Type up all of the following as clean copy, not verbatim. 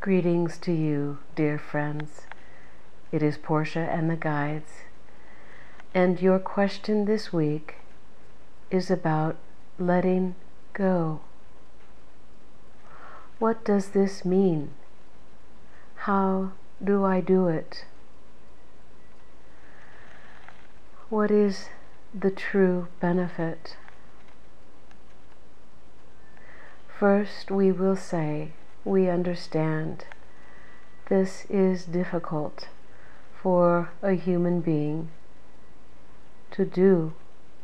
Greetings to you, dear friends. It is Portia and the Guides, and your question this week is about letting go. What does this mean? How do I do it? What is the true benefit? First, we will say we understand this is difficult for a human being to do.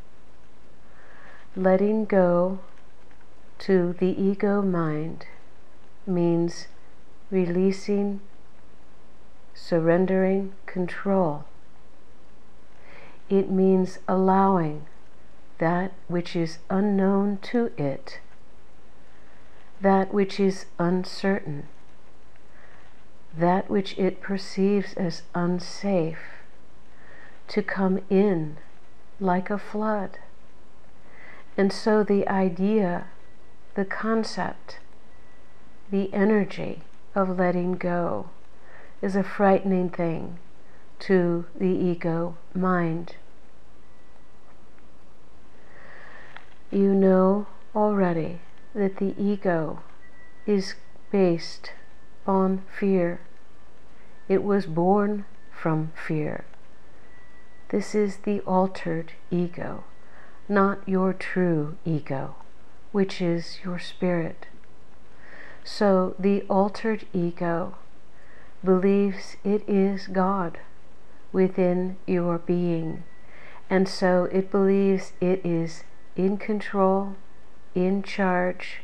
Letting go to the ego mind means releasing, surrendering control. It means allowing that which is unknown to it, that which is uncertain, that which it perceives as unsafe, to come in like a flood. And so the idea, the concept, the energy of letting go is a frightening thing to the ego mind. You know already that the ego is based on fear. It was born from fear. This is the altered ego, not your true ego, which is your spirit. So the altered ego believes it is God within your being, and so it believes it is in control, in charge,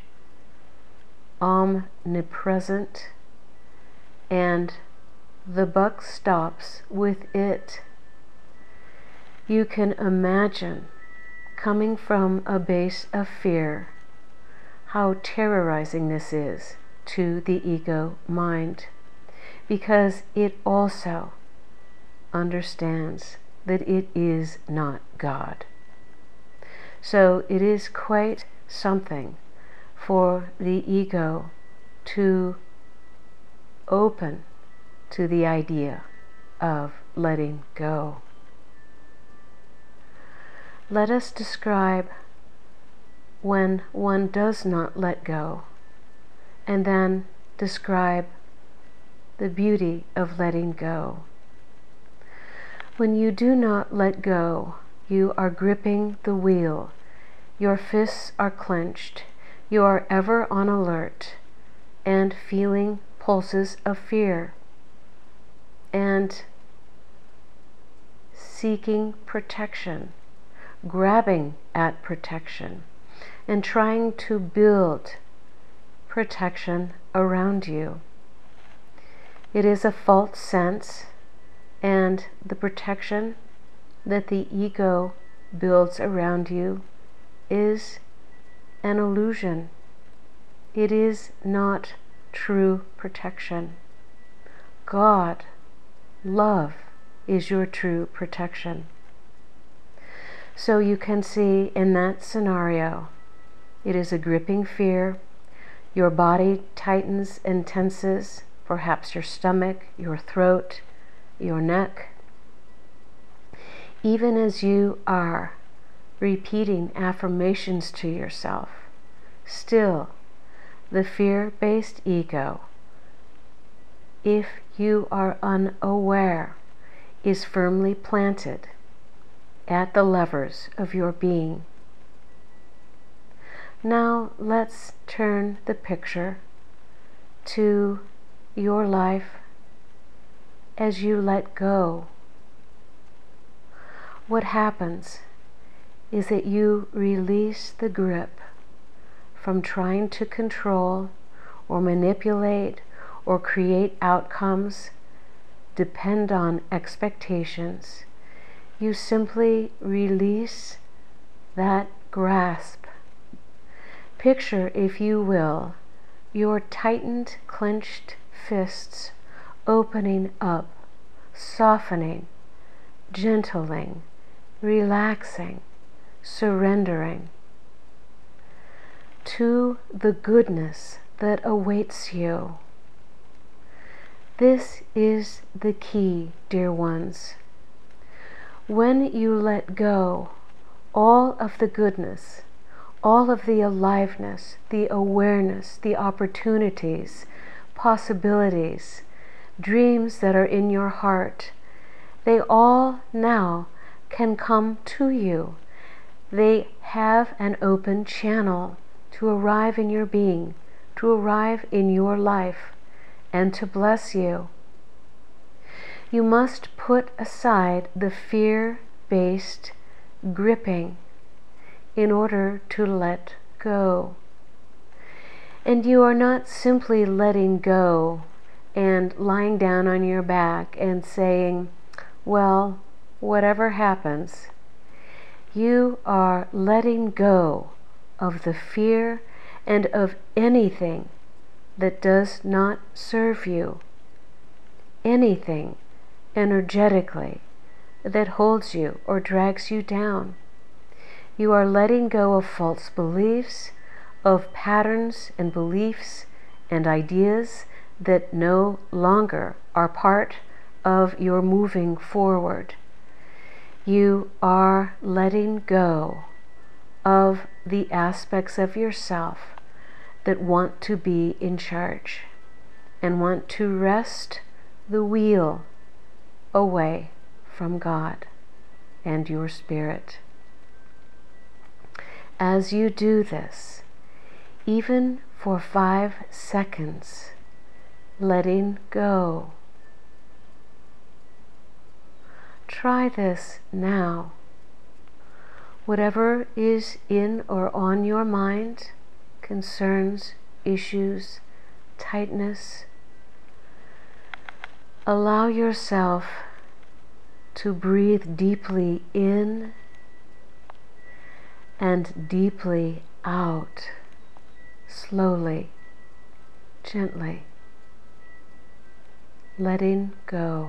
omnipresent, and the buck stops with it. You can imagine, coming from a base of fear, how terrorizing this is to the ego mind, because it also understands that it is not God. So it is quite something for the ego to open to the idea of letting go. Let us describe when one does not let go, and then describe the beauty of letting go. When you do not let go, you are gripping the wheel. Your fists are clenched. You are ever on alert and feeling pulses of fear and seeking protection, grabbing at protection, and trying to build protection around you. It is a false sense, and the protection that the ego builds around you is an illusion. It is not true protection. God, love, is your true protection. So you can see in that scenario, it is a gripping fear. Your body tightens and tenses, perhaps your stomach, your throat, your neck. Even as you are repeating affirmations to yourself, still the fear-based ego, if you are unaware, is firmly planted at the levers of your being. Now let's turn the picture to your life as you let go. What happens is that you release the grip from trying to control or manipulate or create outcomes, depend on expectations. You simply release that grasp. Picture, if you will, your tightened, clenched fists opening up, softening, gentling, relaxing, surrendering to the goodness that awaits you. This is the key, dear ones. When you let go all of the goodness, all of the aliveness, the awareness, the opportunities, possibilities, dreams that are in your heart, they all now can come to you. They have an open channel to arrive in your being, to arrive in your life, and to bless you. You must put aside the fear-based gripping in order to let go. And you are not simply letting go and lying down on your back and saying, well, whatever happens. You are letting go of the fear and of anything that does not serve you, anything energetically that holds you or drags you down. You are letting go of false beliefs, of patterns and beliefs and ideas that no longer are part of your moving forward. You are letting go of the aspects of yourself that want to be in charge and want to wrest the wheel away from God and your spirit. As you do this, even for 5 seconds, letting go. Try this now. Whatever is in or on your mind, concerns, issues, tightness, allow yourself to breathe deeply in and deeply out, slowly, gently, letting go.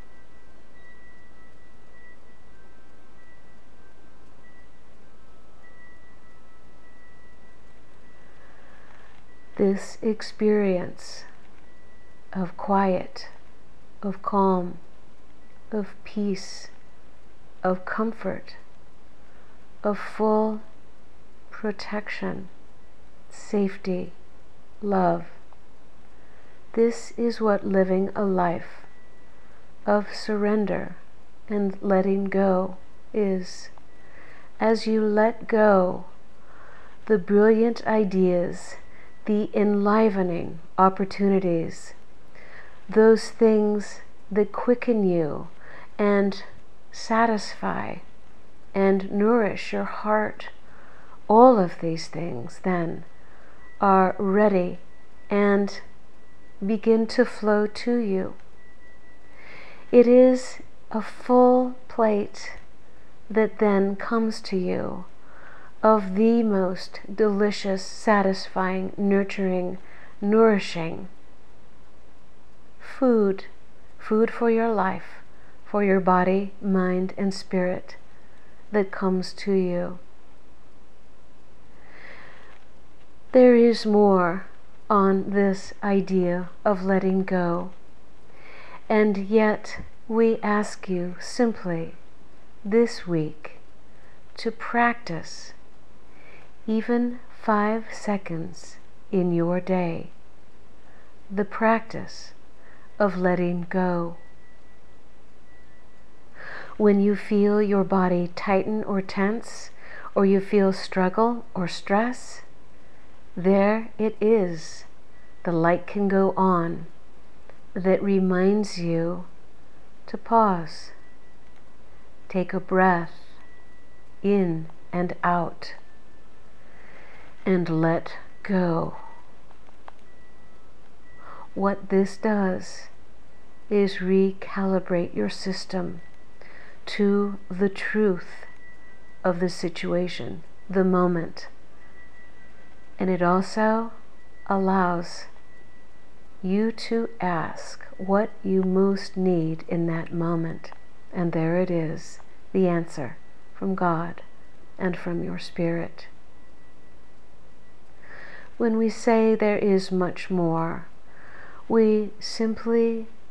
This experience of quiet, of calm, of peace, of comfort, of full protection, safety, love. This is what living a life of surrender and letting go is. As you let go, the brilliant ideas, the enlivening opportunities, those things that quicken you and satisfy and nourish your heart, all of these things then are ready and begin to flow to you. It is a full plate that then comes to you of the most delicious, satisfying, nurturing, nourishing food for your life, for your body, mind, and spirit that comes to you. There is more on this idea of letting go, and yet we ask you simply this week to practice even 5 seconds in your day, the practice of letting go. When you feel your body tighten or tense, or you feel struggle or stress, there it is. The light can go on that reminds you to pause. Take a breath in and out and let go. What this does is recalibrate your system to the truth of the situation, the moment. And it also allows you to ask what you most need in that moment. And there it is, the answer from God and from your spirit. When we say there is much more, we simply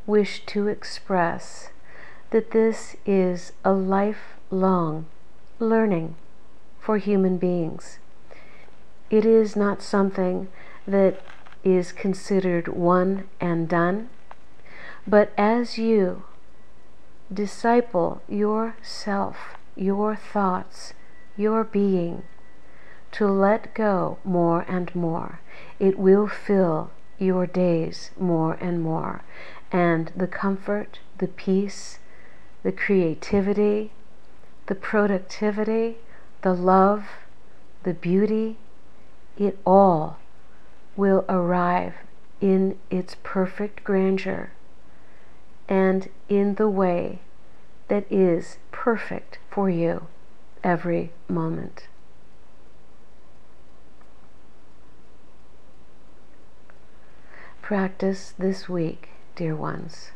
wish to express that this is a lifelong learning for human beings. It is not something that is considered one and done, but as you disciple yourself, your thoughts, your being, to let go more and more, it will fill your days more and more. And the comfort, the peace, the creativity, the productivity, the love, the beauty, it all will arrive in its perfect grandeur and in the way that is perfect for you every moment. Practice this week, dear ones.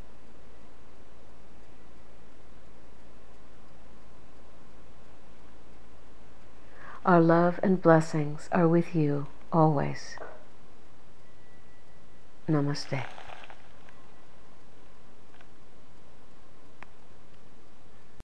Our love and blessings are with you always. Namaste.